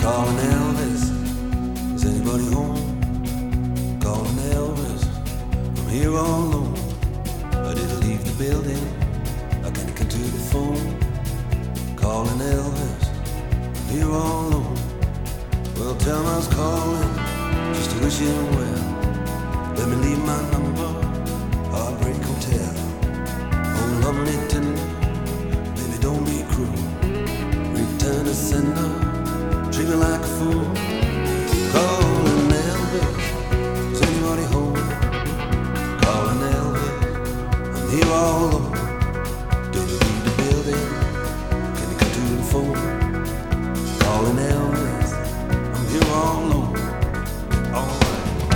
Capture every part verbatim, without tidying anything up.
Calling Elvis, is anybody home? Calling Elvis, I'm here all alone. I didn't leave the building, I can't get to the phone. Calling Elvis, I'm here all alone. Well, tell him I was calling, just to wish him well. Let me leave my number, Heartbreak Hotel. Oh, lovely tender, baby, don't be cruel. Return to sender, treat me like a fool. Calling Elvis, is anybody home? Calling Elvis, I'm here all alone. Did you leave the building? Can you come to the phone? Calling Elvis, I'm here all alone. All right.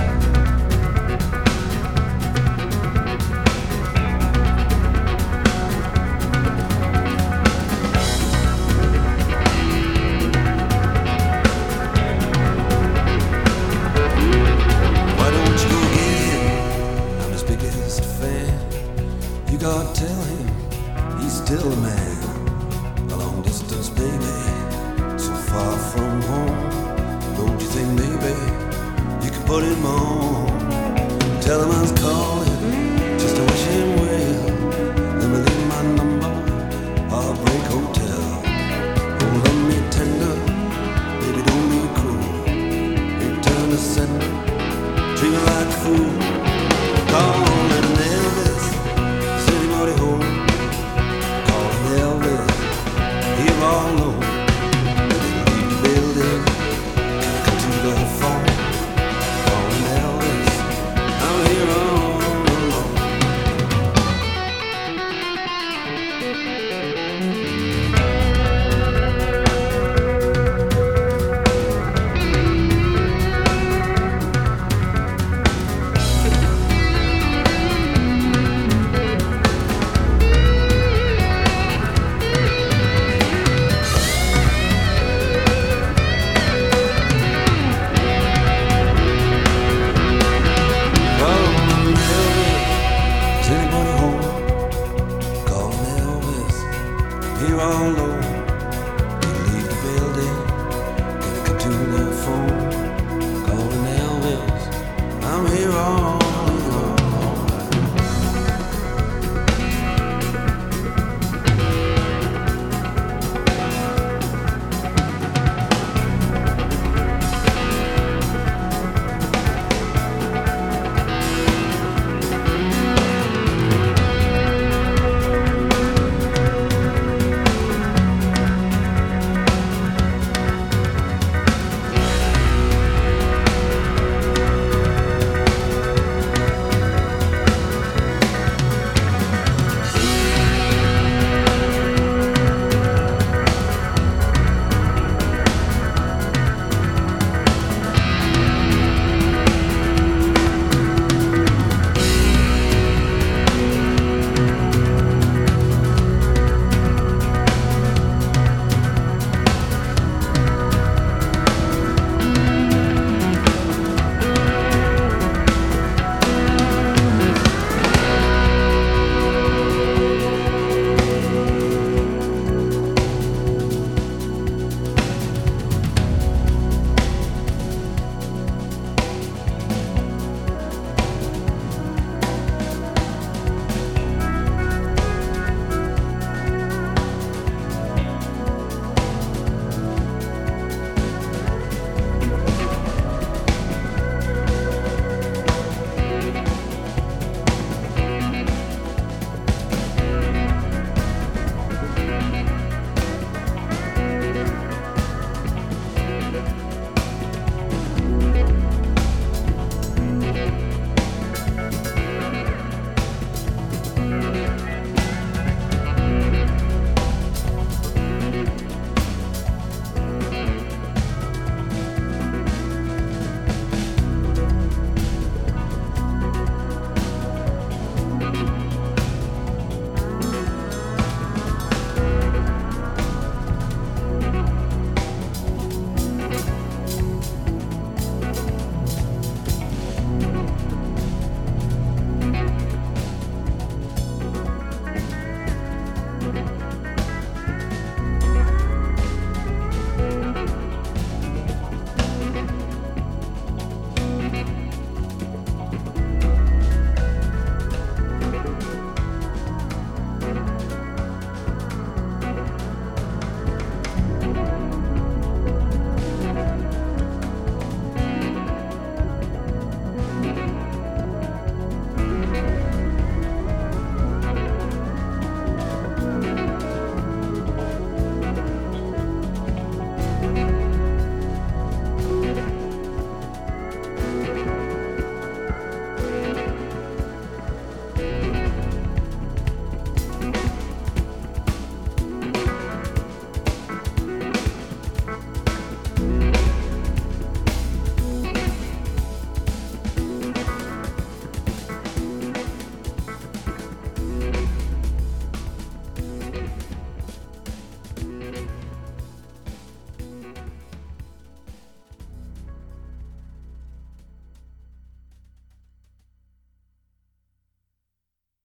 You gotta tell him he's still a man. A long distance baby, so far from home. Don't you think maybe you could put him on? Tell him I was calling